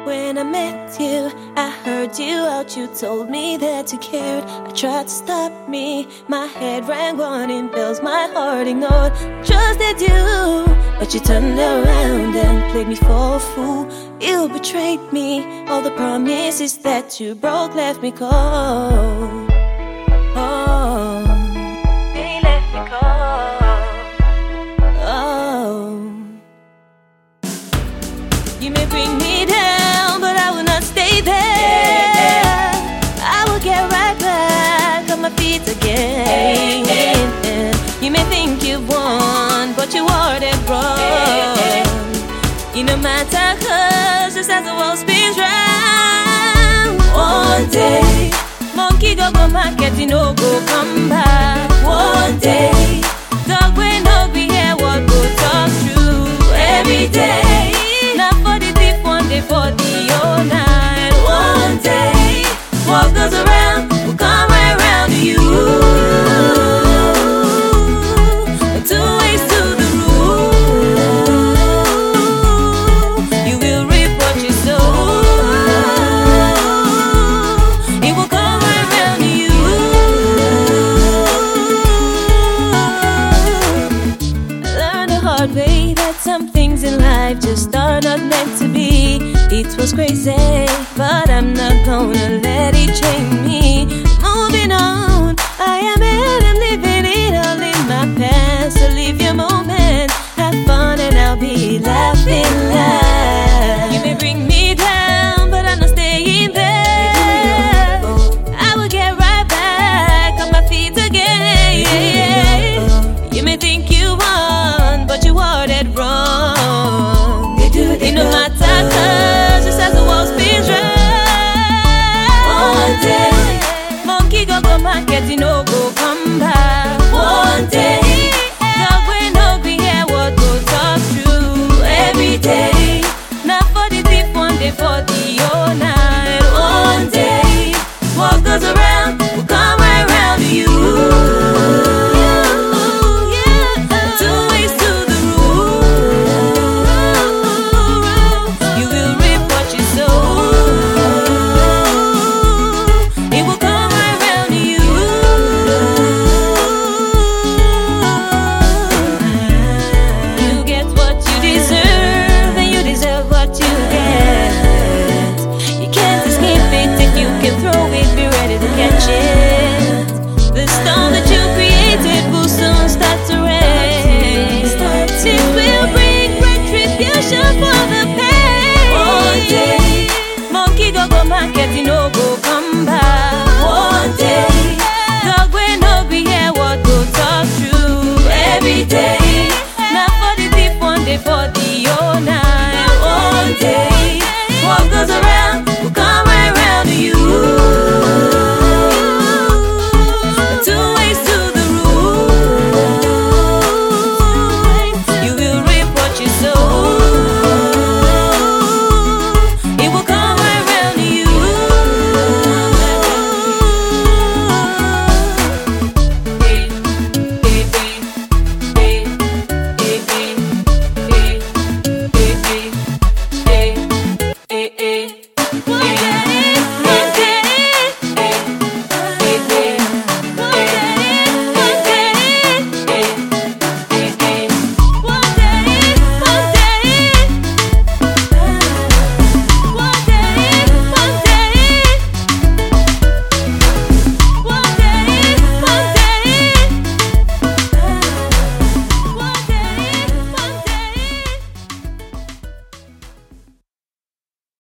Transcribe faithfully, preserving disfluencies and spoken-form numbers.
When I met you, I heard you out, you told me that you cared. I tried to stop me, my head rang warning bells, my heart ignored. Trusted you, but you turned around and played me for a fool. You betrayed me, all the promises that you broke left me cold. Oh, they left me cold. Oh, you may bring me down, but I will not stay there. I will get right back on my feet again. You may think you've won, but you are dead wrong. You no matter, cause just as the world spins round. One day, monkey go go market, you know go come back. One day, dog when no be here, what go talk through every day. Not for the thief, one day for the owner. And one day, what goes around will come right round to you. Two ways to the rule. You will reap what you sow. It will come right round to you. I learned the hard way that some things in life just are not meant to be. It was crazy, but I'm not gonna let it change me. Moving on, I am it, I'm living it all in my past. So live your moment, have fun, and I'll be laughing loud. You may bring me down, but I'm not staying there. I will get right back on my feet again. You may think you won, but you are dead wrong. It no matter, cause just as the world spins round. One day, monkey go go market, you know go come